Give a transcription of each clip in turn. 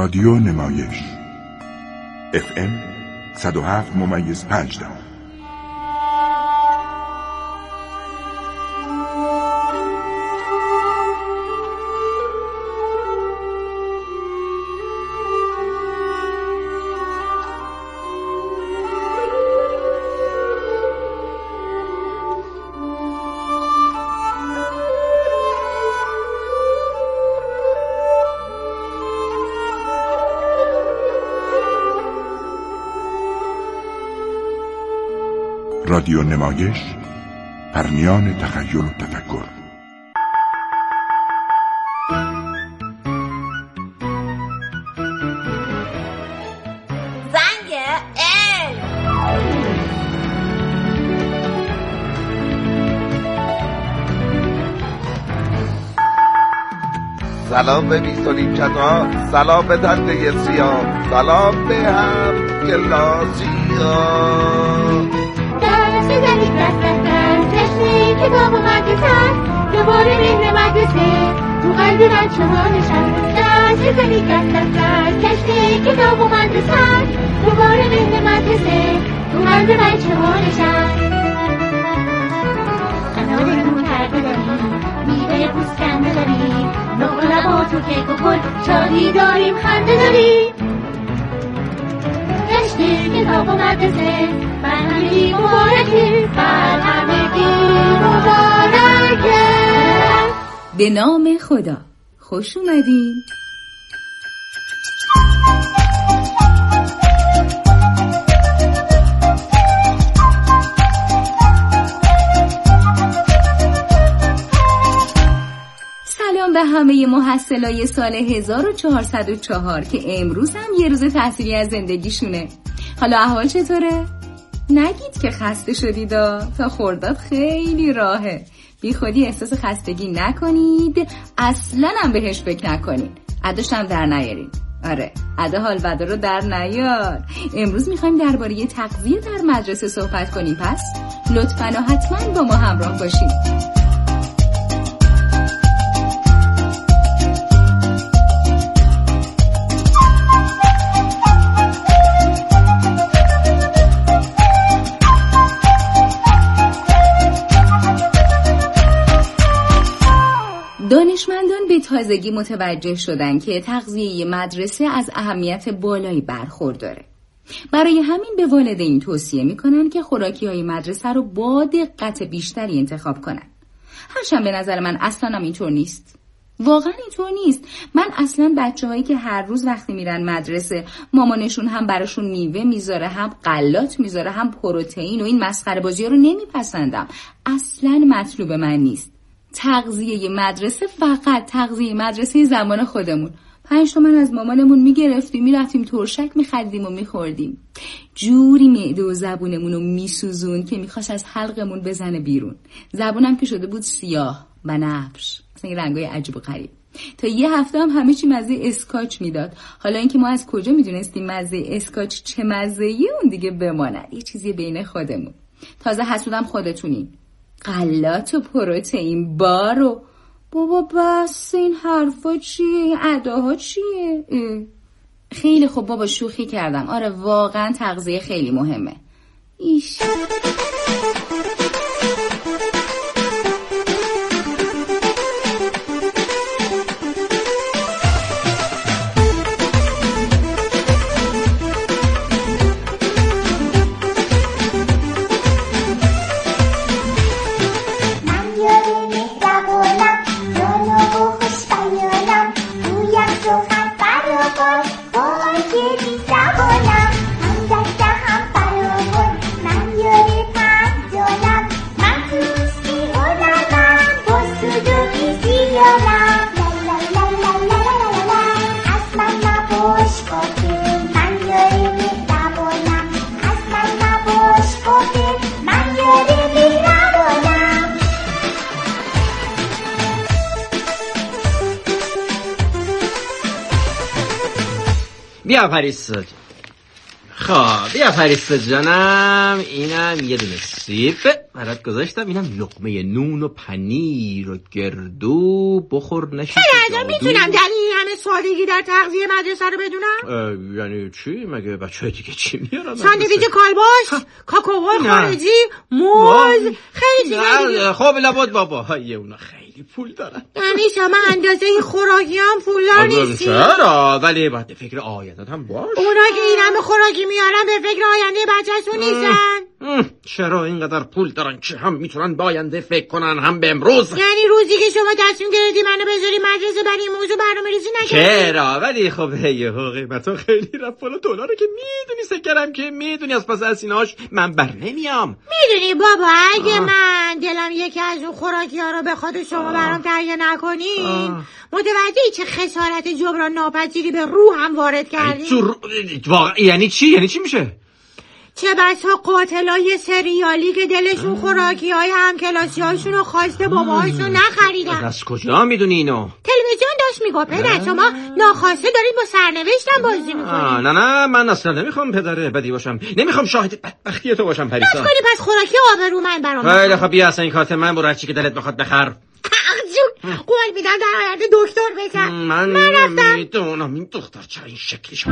رادیو نمایش FM 107.5. رادیو نمایش، پرمیان تخیل و تفکر. زنگ علم. سلام به بیستونیمچتا، سلام به تنده سیاه، سلام به هم کلاسیا. بزنید دست چشمی کتاب و مدرسه دوباره مهر مدرسه تو قلب بچه ها نشست. دست بزنید دست چشمی کتاب و مدرسه دوباره مهر مدرسه تو قلب بچه ها نشست. قنارمون پرده داریم، میوه پوستکنده داریم، نقل و نبات و کیک و گل، شادی داریم، خنده داریم. کشتی کتاب و مدرسه بر همگی مبارکه، بر همگی مبارکه. به نام خدا. خوش اومدین. سلام به همه محصلای سال 1404 که امروز هم یه روز تحصیلی از زندگیشونه. حالا احوال چطوره؟ نگید که خسته شدیدا، تا خرداد خیلی راهه. بی خودی احساس خستگی نکنید، اصلا هم بهش فکر نکنید. عداش هم در نیارید. آره، عدا حال بدا رو در نیار. امروز میخوایم درباره تغذیه در مدرسه صحبت کنیم، پس لطفاً و حتما با ما همراه باشید. دانشمندان به تازگی متوجه شدن که تغذیه مدرسه از اهمیت بالایی برخورداره. برای همین به والدین توصیه میکنن که خوراکی‌های مدرسه رو با دقت بیشتری انتخاب کنن. هرچند به نظر من اصلا هم اینطور نیست. واقعا اینطور نیست. من اصلا بچه‌هایی که هر روز وقتی میرن مدرسه مامانشون هم براشون میوه میذاره، هم غلات میذاره، هم پروتئین و این مسخره بازی‌ها رو نمیپسندم. اصلا مطلوب من نیست. تغذیه مدرسه فقط تغذیه مدرسه زمان خودمون. 5 تومن از مامانمون میگرفتیم، میرفتیم ترشک میخریدیم و میخوردیم. جوری معده و زبونمون رو میسوزون که میخواست از حلقمون بزنه بیرون. زبونم که شده بود سیاه و نفش، مثلا رنگای عجیب و غریب. تا یه هفته هم همه چی مزه اسکاچ میداد. حالا اینکه ما از کجا میدونستیم مزه اسکاچ چه مزه‌ایه اون دیگه بماند. یه چیزی بین خودمون. تازه حسودم خودتونین. غلات و پروتئین بار و بابا بس این حرفا چیه؟ این اداها چیه؟ خیلی خوب بابا، شوخی کردم. آره واقعا تغذیه خیلی مهمه. ایش بیا پریسا. خب بیا پریسا جانم، اینم یه دونه سیب برات گذاشتم، اینم لقمه نون و پنیر و گردو، بخور نشی پدر میتونم در این همه سادگی در تغذیه مدرسه رو بدونم؟ یعنی چی؟ مگه بچه‌های دیگه چی میارن؟ ساندویچ کالباس، کاکائو خارجی، موز، خیلی چیزا دیگه. خب لابد باباهای اونا خیلی پول دارن. یعنی شما اندازه خوراکی هم پولدار نیستی؟ چرا؟ ولی باید فکر آیندت هم باش. اونا که این همه خوراکی میارن به فکر آینده بچه‌شون نیستن؟ چرا اینقدر پول دارن که هم میتونن با آینده فکر کنن هم به امروز؟ یعنی روزی که شما تصمیم گرفتی منو بذاری مدرسه برای این موضوع برنامه‌ریزی نکردی؟ چرا؟ ولی خب یهو قیمتا خیلی رفت بالا، دلاره که میدونی سکرم که میدونی از پس اسیناش من بر نمیام. میدونی بابا اگه من دلم یکی از اون خوراکی ها رو به خود شما برام تهیه نکنین متوجهی چه خسارت جبران ناپذیری به روحم وارد کردین؟ یعنی چی؟ یعنی چی میشه؟ چه بسا قاتلای سریالی که دلشون خوراکی های همکلاسی هاشون رو خواسته باباهاشون نخریدن. از کجا میدونی اینو؟ تلویزیون داشت میگو پدر شما ناخواسته دارید با سرنوشتم بازی میکنید. نه من اصلا نمیخوام پدر بدی باشم، نمیخوام شاهد بدبختی تو باشم پریسا. بس کنی پس خوراکی آبرومند برام. خیلی خب بیا اصلا این کارت من برو چی که دلت بخواد بخر. قول میدم در آینده دکتر بشم. من نمیدونم این دختر چرا این شکلی شما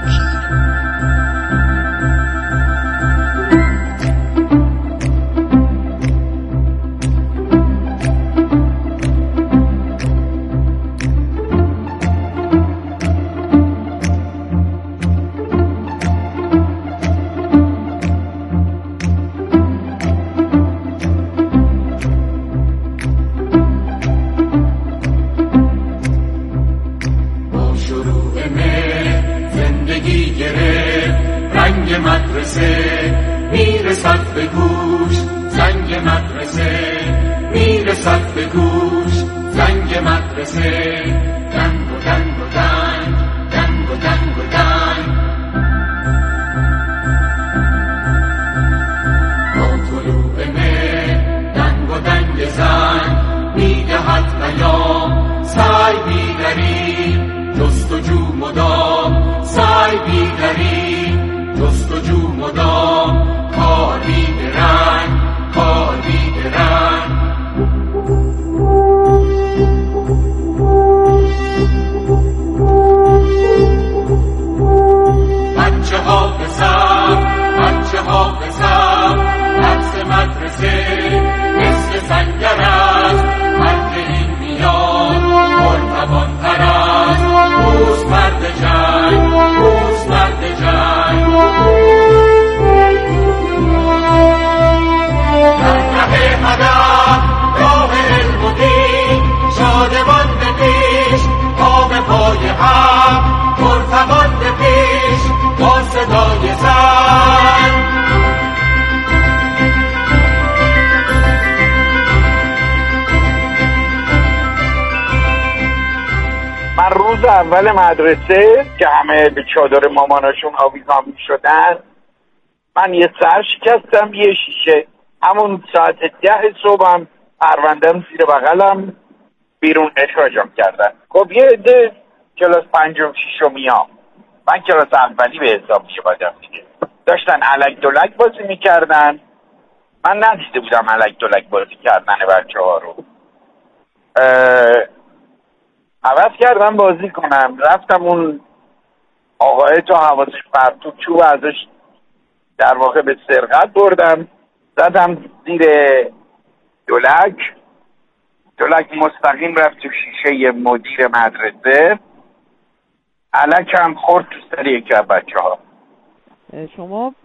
میرسد به گوش زنگ مدرسه، میرسد به گوش زنگ مدرسه، دنگ و دنگ و دنگ، دنگ و دنگ و دنگ. با طلوع مه دنگ و دنگ زن میدهد پیام، سعی بیدریم جستجو مدام، سعی بیدریم جستجو مدام، کار بیدرنگ، کار بیدرنگ. بچه ها بزن نفس مدرسه مثل سنگر است، هر که این میاد مرتبان تر است، روز مرد جنگ، روز مرد جنگ. راه علم و دین شادمان به پیش، پا به پای هم مرتبان به پیش، با صدای زن. من روز اول مدرسه که همه به چادر ماماناشون آویزان می شدن، من یه سر شکستم، یه شیشه. همون ساعت 10 صبحم پروندم زیر بغلم بیرون اخراجم کردن. خب یه عده کلاس 5 و 6 میام، من کلاس اولی به حساب می‌شدم دیگه. داشتن الک دلک بازی میکردن، من ندیده بودم الک دلک بازی کردن بچه‌ها رو. عوض کردم بازی کنم، رفتم اون آقای تا حواسش پرت تو چوب ازش در واقع به سرقت بردم، زدم زیر دلک مستقیم رفت تو شیشه مدیر مدرسه، الک هم خورد تو سر یکی از بچه ها. شما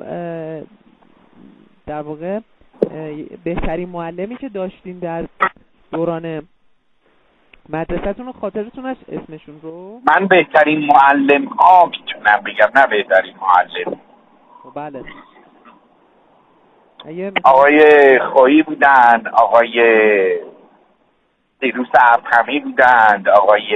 در واقع بهترین معلمی که داشتین در دوران مدرسه‌تون رو خاطرتون هست اسمشون رو؟ من بهترین معلم ها میتونم بگم، نه بهترین معلم. بله. آقای خویی بودن، آقای دیروز ابهمی بودند، آقای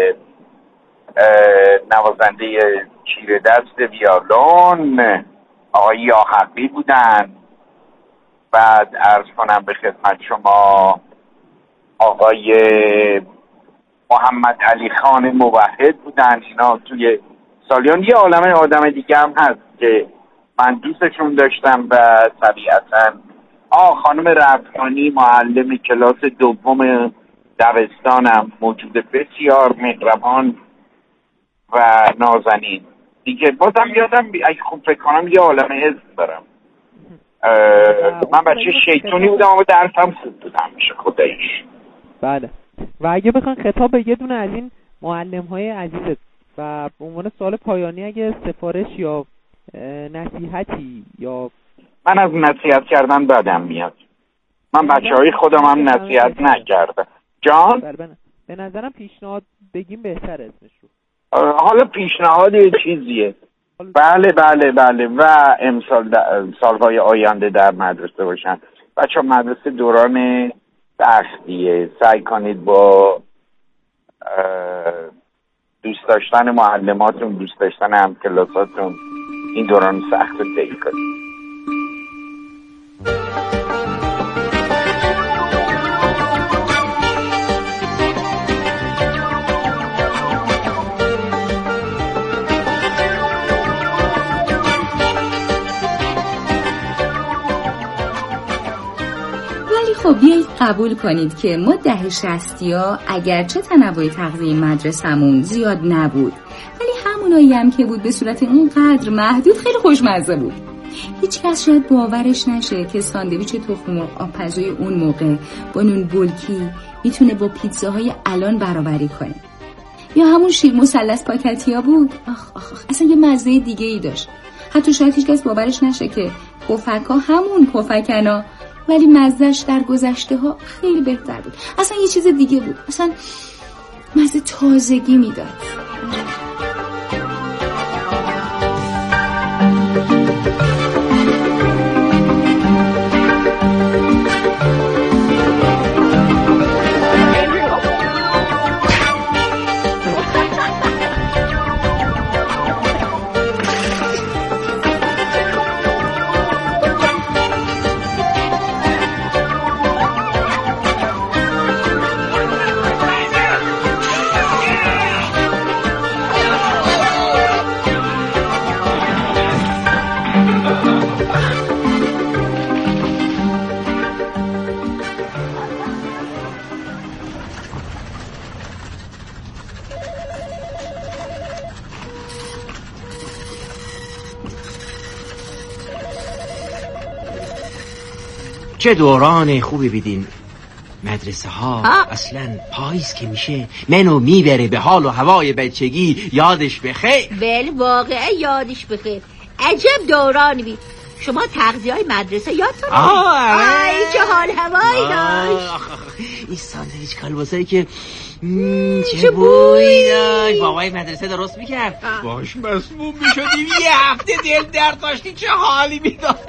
نوازنده چیره دست ویالون، آقای یاحقی بودند. بعد عرض کنم به خدمت شما آقای محمد علی خان موحد بودن. اینا توی سالیان یه عالمه آدم دیگه هم هست که من دوستشون داشتم و طبیعتاً خانم رفتانی معلم کلاس دوم دبستانم، موجود بسیار مهربان و نازنین. دیگه بازم یادم اگه خوب فکر کنم یه عالمه اسم دارم. من بچه شیطونی بودم اما درسم خوب بودم میشه خداییش. بله. و اگه بخوان خطاب به یه دونه از این معلم‌های عزیزت و به عنوان سوال پایانی اگه سفارش یا نصیحتی یا من از نصیحت کردن بدم میاد. من بچه‌های خودم هم نصیحت نکردم. جان؟ بله. به نظرم پیشنهاد بگیم بهتر اسمش رو. حالا پیشنهاد یه چیزیه. بله و امسال سالهای آینده در مدرسه باشن. بچه مدرسه دوران سختیه. سعی کنید با دوست داشتن معلماتون، دوست داشتن همکلاساتون این دوران سخت رو طی کنید. خب بیایید قبول کنید که ما دهه 60ها اگرچه تنوع تغذیه مدرسمون زیاد نبود، ولی همونایی هم که بود به صورت اینقدر محدود خیلی خوشمزه بود. هیچ کس شاید باورش نشه که ساندویچ تخم مرغ آبپزی اون موقع با نون بولکی میتونه با پیتزاهای الان برابری کنه. یا همون شیر مثلث پاکتیا بود. آخ اصلا یه مزه دیگه ای داشت. حتی شاید هیچ کس باورش نشه که پفک‌ها همون پفکنا، ولی مزهش در گذشته ها خیلی بهتر بود. اصلا یه چیز دیگه بود. اصلا مزه تازگی میداد. چه دوران خوبی بیدین. مدرسه ها اصلا پاییز که میشه منو میبره به حال و هوای بچگی. یادش بخیر. بله واقعا یادش بخیر. عجب دورانی بید. شما تغذیه های مدرسه یادتونه؟ آی چه حال هوایی داشت. این ساندویچ کالباسایی که چه بوی داشت. بابای مدرسه درست میکرد. باش مسموم میشدیم یه هفته دل درد داشتی. چه حالی میداد.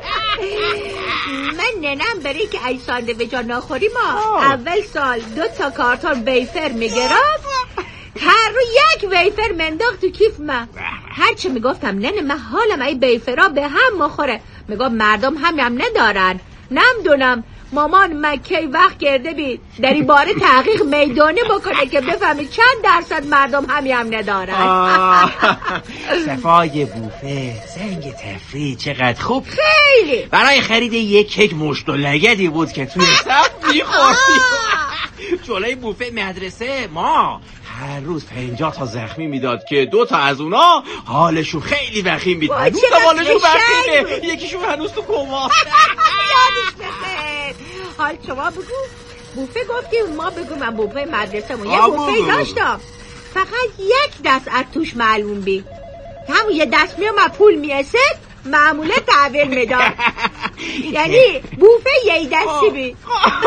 من ننم برای که ای ساندویچا ناخوری ما اول سال 2 کارتون ویفر میگرفت، هر رو 1 ویفر منداخت تو کیف من. هرچی میگفتم ننه من حالم ای ویفرها به هم مخوره، میگم مردم هم ندارن. نمیدونم مامان مکی وقت کرده بید در این باره تحقیق میدانی بکنه که بفهمی چند درصد مردم هم ندارن. صفای بوفه، زنگ تفریح چقدر خوب. خیلی برای خرید 1 کیک مشت و لگدی بود که توی صف میخوردی. جلوی بوفه مدرسه ما هر روز 50 تا زخمی میداد که 2 تا از اونا حالشون خیلی وخیم بود. هنوز حالشون وخیمه. یکیشون هنوز تو کما. یادش بخیر. حال شما بگو بوفه گفتی ما بگو من بوفه مدرسه یه بوفه داشتم فقط 1 دست از توش معلوم بی. همون 1 دست میام پول میرسد معموله تحویل میداد. یعنی بوفه 1 دستی بی.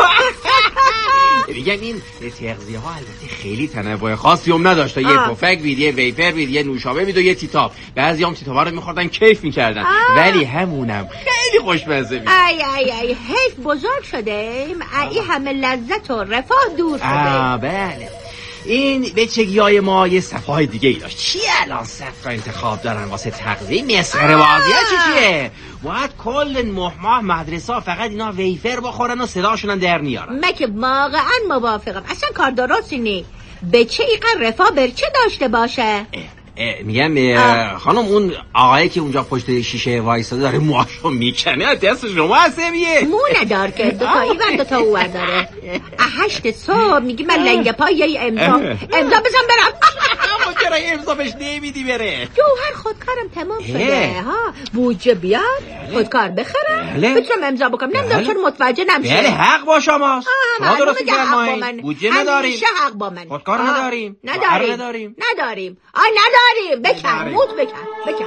میگم این تغذیه ها البته خیلی تنوع خاصی هم نداشت. یه پفک بید، یه ویفر بید، یه نوشابه بید و یه تیتاب. بعضی هم تیتابا رو میخوردن کیف میکردن، ولی همونم خیلی خوشمزه بود. ای حیف بزرگ شدیم. این همه لذت و رفاه دور شده. بله این بچگیای ما یه صفای دیگه ای داشت. چی الان صفا انتخاب دارن واسه تغذیه؟ مسخره بازی چیه؟ باید کل ماه مدرسه فقط اینا ویفر بخورن و صداشون در نیارن. من که واقعا موافقم. اصلا کار درستی نی. بچه اینقدر رفاه برچه داشته باشه؟ میگم خانم اون آقایی که اونجا پشت شیشه وایساده داره موهاشو میکنه دست شما عصبیه. مو ندار که دو تا این ور دو تا اون داره. 8 صبح میگی من لنگ پای یه امضا بزن برم. اما چرا امضا بهش نمیدی بره؟ جوهر خودکارم تمام شده ها. بودجه بیاد خودکار بخرم بتونم امضا بکنم. نمیدونم چرا متوجه نمیشه. بله حق با شماست. شما درست می‌فرمایید. بودجه نداریم. همیشه حق با من. خودکار نداریم. نداریم. نداریم. بکن موت بکن.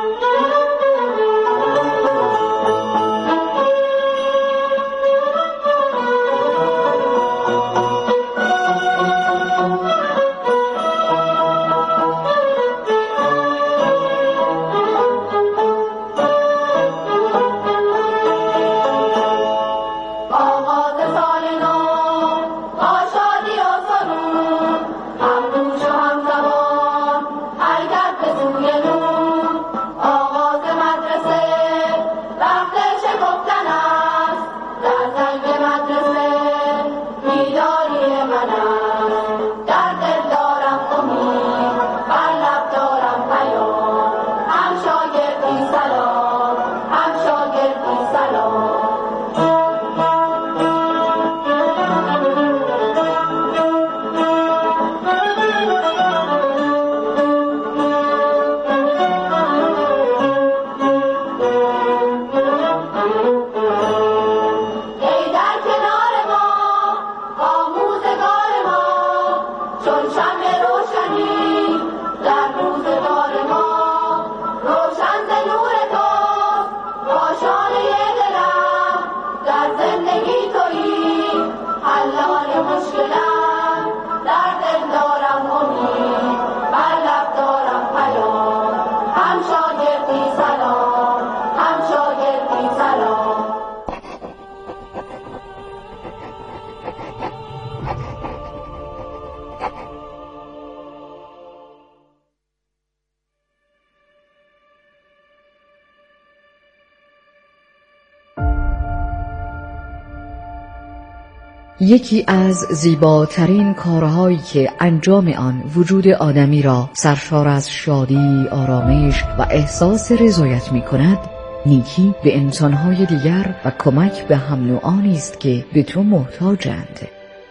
یکی از زیباترین کارهایی که انجام آن وجود آدمی را سرشار از شادی، آرامش و احساس رضایت می کند، نیکی به انسانهای دیگر و کمک به هم نوعانی است که به تو محتاجند.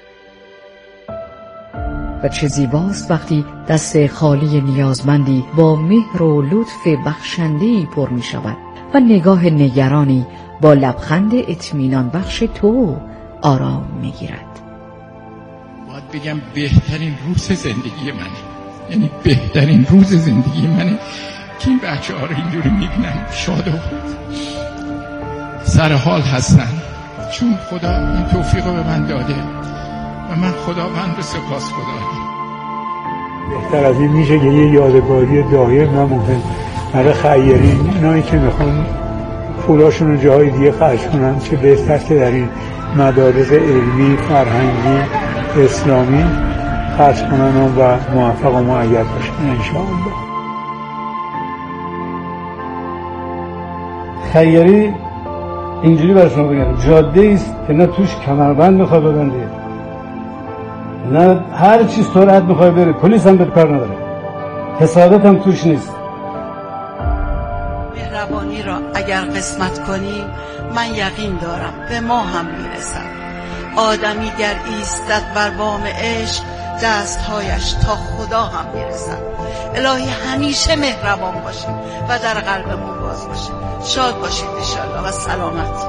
و چه زیباست وقتی دست خالی نیازمندی با مهر و لطف بخشنده‌ای پر می شود و نگاه نگرانی با لبخند اطمینان بخش تو آرام میگیرد. باید بگم بهترین روز زندگی منه، یعنی بهترین روز زندگی منه که این بچه ها رو اینجوری میبینم شاد و سر حال هستن، چون خدا این توفیق رو به من داده و من خداوند رو سپاس گذارم. بهتر از این میشه که یه یادگاری دایم و مهم برای خیرین، اینایی که میخوان پولاشون رو جاهای دیگه خرج کنن، چه بهتر که در این مدارس علمی، فرهنگی، اسلامی خرج کنن و موفق و مؤید باشن انشاءالله. خیری اینجوری برای شما بگم جاده است که نه توش کمربند میخواد ببنده، نه هر چیز سرعت میخواد بره، پلیس هم بهت کار نداره، حسادت هم توش نیست. مهربانی را اگر قسمت کنیم من یقین دارم به ما هم میرسد. آدمی گر ایستد بر بام عشق دستهایش تا خدا هم میرسد. الهی همیشه مهربان باشیم و در قلبمون باز باشیم. شاد باشید انشالله و سلامت.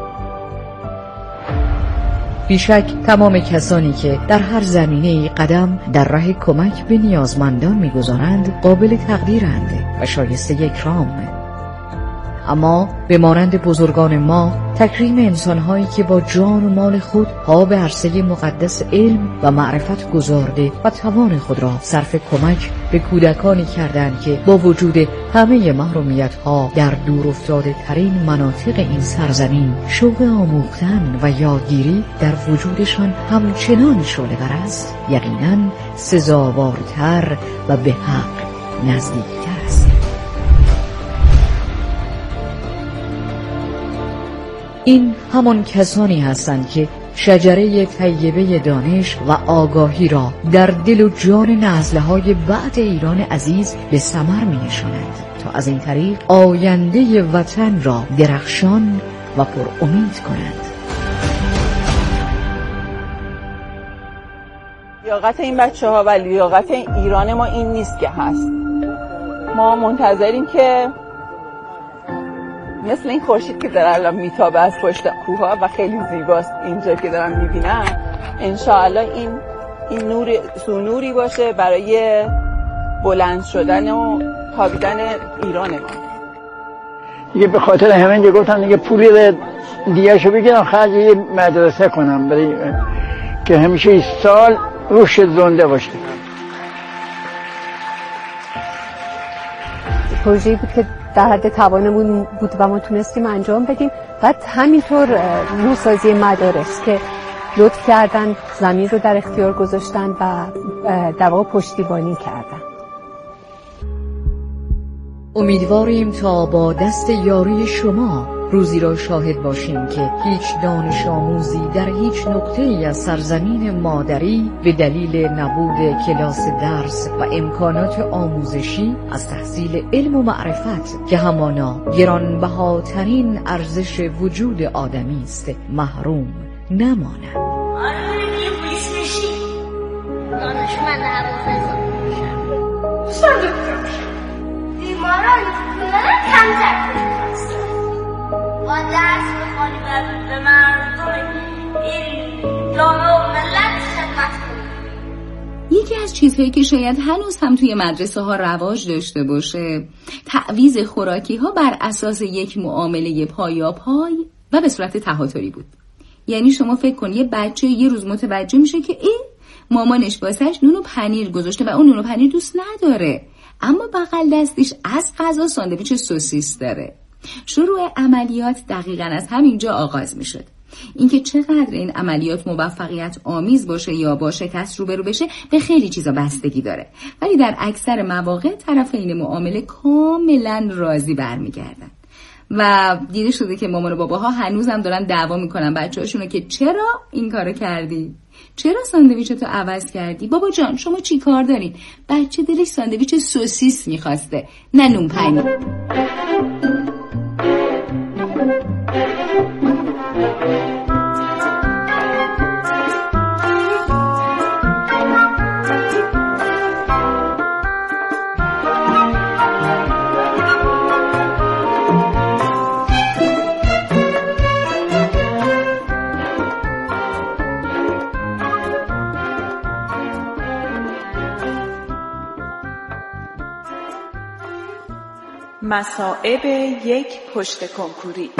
بیشک تمام کسانی که در هر زمینه قدم در راه کمک به نیازمندان میگذارند قابل تقدیرند و شایسته اکرام. اما به مانند بزرگان ما تکریم انسان‌هایی که با جان و مال خود پا به عرصه مقدس علم و معرفت گذارده و توان خود را صرف کمک به کودکانی کردند که با وجود همه محرومیت‌ها در دور افتاده ترین مناطق این سرزمین شوق آموختن و یادگیری در وجودشان همچنان شعله‌ور است، یقیناً سزاوارتر و به حق نزدیکتر است. این همان کسانی هستند که شجره طیبه دانش و آگاهی را در دل و جان نسل‌های بعد ایران عزیز به ثمر می‌نشاند تا از این طریق آینده وطن را درخشان و پر امید کنند. لیاقت این بچه‌ها و لیاقت ایران ما این نیست که هست. ما منتظریم که مثل این خورشید که داره الان میتابه از پشت کوها و خیلی زیباست اینجا که دارم میبینم، انشاءالله این نور سونوری باشه برای بلند شدن و تابیدن ایران ما. دیگه به خاطر همین که گفتم دیگه پولی دیگه شو بگیرم خرج یه مدرسه کنم برای که همیشه این سال روش زنده باشه. پروژه‌ای بود که در حد توانمون بود و ما تونستیم انجام بدیم. و همینطور نوسازی مدارس که لطف کردن زمین رو در اختیار گذاشتن و در واقع پشتیبانی کردن. امیدواریم تا با دست یاری شما روزی را شاهد باشیم که هیچ دانش آموزی در هیچ نقطه‌ای از سرزمین مادری به دلیل نبود کلاس درس و امکانات آموزشی از تحصیل علم و معرفت که همانا گرانبهاترین ارزش وجود آدمی است محروم نماند. دانشمند هوافضا میشم. بیماران کمتر با درس بخوانی و به مردم این جامعه و ملت خدمت کنی. یکی از چیزهایی که شاید هنوز هم توی مدرسه ها رواج داشته باشه تعویض خوراکی ها بر اساس یک معامله پایاپای و به صورت تهاتری بود. یعنی شما فکر کن یه بچه یه روز متوجه میشه که این مامانش واسش نون و پنیر گذاشته و اون نون و پنیر دوست نداره، اما بغل دستش از غذا ساندویچ سوسیس داره. شروع عملیات دقیقاً از همینجا آغاز میشد. اینکه چقدر این عملیات موفقیت آمیز باشه یا با شکست روبرو بشه به خیلی چیزا بستگی داره، ولی در اکثر مواقع طرفین معامله کاملاً راضی برمیگردن. و دیده شده که مامان و باباها هنوزم دارن دعوا میکنن بچه‌هاشونو که چرا این کارو کردی؟ چرا ساندویچتو عوض کردی؟ بابا جان شما چی کار دارین؟ بچه دلش ساندویچ سوسیس میخواسته نه نون پنیر. مصائب یک پشت کنکوری.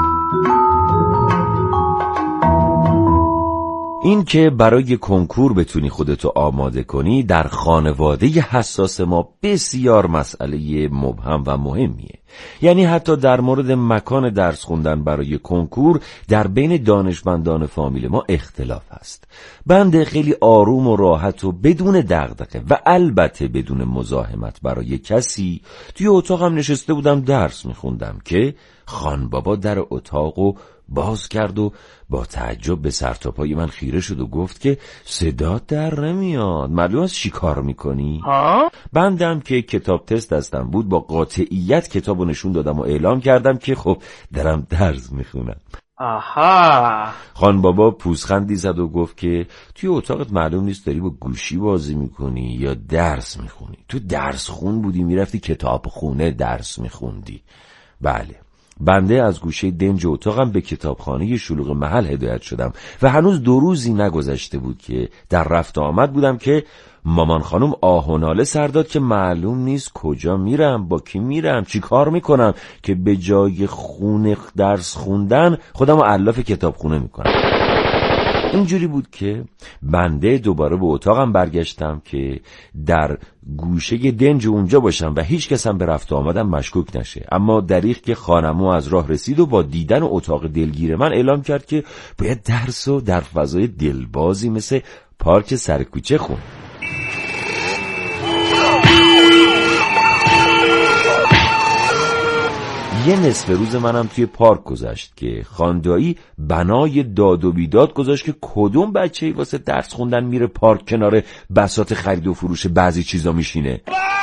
این که برای کنکور بتونی خودتو آماده کنی در خانواده حساس ما بسیار مسئله مبهم و مهمیه. یعنی حتی در مورد مکان درس خوندن برای کنکور در بین دانشمندان فامیل ما اختلاف هست. بنده خیلی آروم و راحت و بدون دغدغه و البته بدون مزاحمت برای کسی توی اتاقم نشسته بودم درس میخوندم که خان بابا در اتاقو باز کرد و با تعجب به سر تا پای من خیره شد و گفت که صدات در نمیاد، معلوم است چی کار میکنی؟ بندم که کتاب تست دستم بود با قاطعیت کتابو نشون دادم و اعلام کردم که خب دارم درس میخونم. آها. خان بابا پوزخندی زد و گفت که توی اتاقت معلوم نیست داری با گوشی بازی میکنی یا درس میخونی. تو درس خون بودی میرفتی کتاب خونه درس میخوندی. بله، بنده از گوشه دنج اتاقم به کتابخانه شلوغ محل هدایت شدم و هنوز 2 روزی نگذشته بود که در رفت آمد بودم که مامان خانم آه و ناله سر داد که معلوم نیست کجا میرم، با کی میرم، چی کار میکنم که به جای درس خوندن خودمو علاف کتابخونه میکنم. اینجوری بود که بنده دوباره به اتاقم برگشتم که در گوشه دنج اونجا باشم و هیچ کس هم به رفت آمدم مشکوک نشه. اما دریغ که خانمو از راه رسید و با دیدن اتاق دلگیر من اعلام کرد که باید درسو در فضای دلبازی مثل پارک سر کوچه خون. یه نصف روز منم توی پارک گذشت که خاندایی بنای داد و بیداد گذاشت که کدوم بچه‌ای واسه درس خوندن میره پارک کنار بساط خرید و فروش بعضی چیزا میشینه.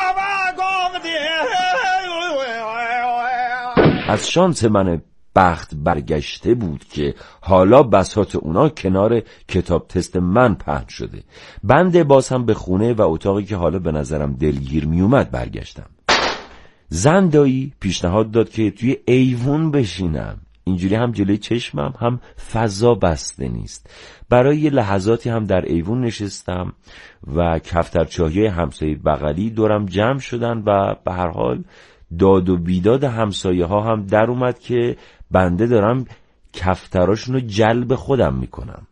از شانس من بخت برگشته بود که حالا بساط اونا کنار کتاب تست من پهن شده. بنده باز هم به خونه و اتاقی که حالا به نظرم دلگیر میومد برگشتم. زن دایی پیشنهاد داد که توی ایوون بشینم. اینجوری هم جلوی چشمم هم فضا بسته نیست. برای یه لحظاتی هم در ایوون نشستم و کفترچاهی همسایه بغلی دورم جمع شدن و به هر حال داد و بیداد همسایه ها هم در اومد که بنده دارم کفتراشونو جلب خودم میکنم.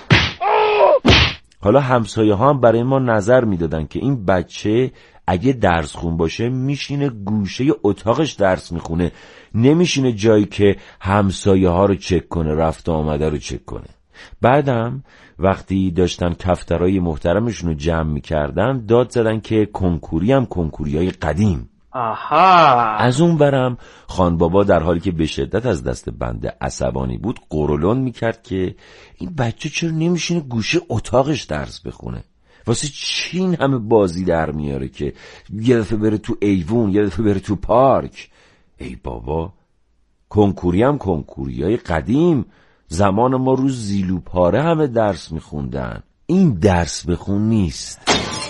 حالا همسایه ها هم برای ما نظر میدادن که این بچه اگه درس خون باشه میشینه گوشه اتاقش درس میخونه، نمیشینه جایی که همسایه ها رو چک کنه، رفت آمده رو چک کنه. بعدم وقتی داشتن کفترای محترمشون رو جمع میکردن داد زدن که کنکوری هم کنکوریای قدیم. آها. از اون برم خان بابا در حالی که به شدت از دست بنده عصبانی بود قرولون میکرد که این بچه چرا نمیشینه گوشه اتاقش درس بخونه، واسه چی این همه بازی در میاره که یه دفعه بره تو ایوون یه دفعه بره تو پارک. ای بابا، کنکوری هم کنکوریای قدیم، زمان ما رو زیلو پاره همه درس میخوندن، این درس بخون نیست.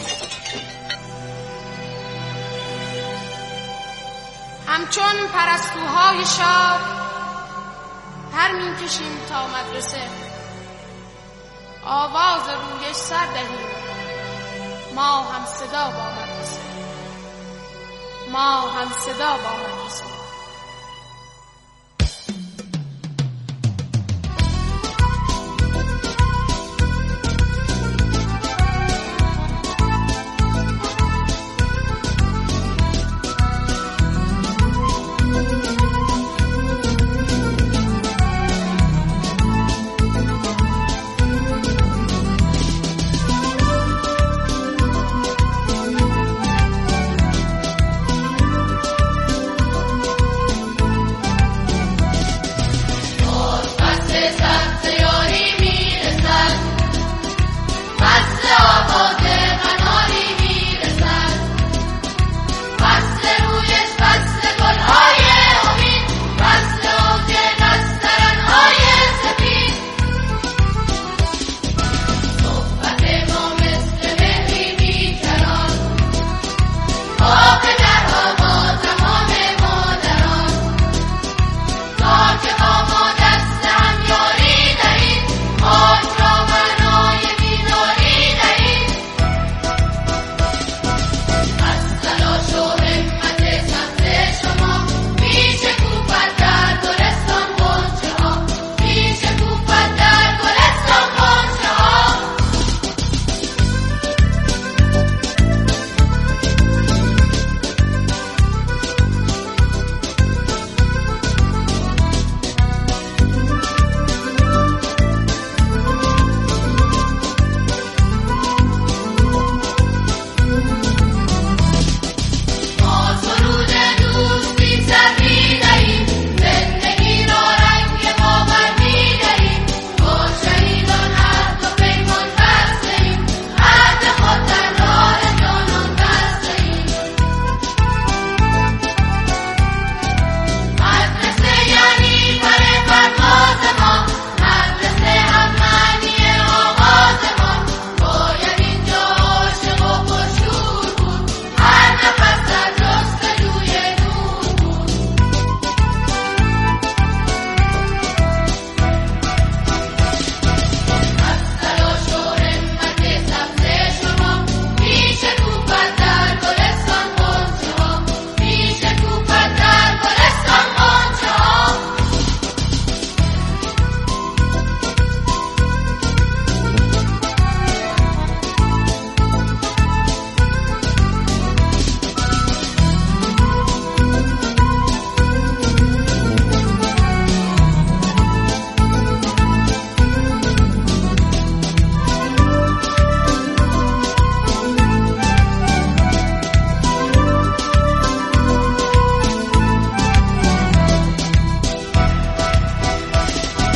همچون پرستوهای شاد پر میکشیم تا مدرسه، آواز رویش سر دهیم ما هم صدا با مدرسه، ما هم صدا با مدرسه.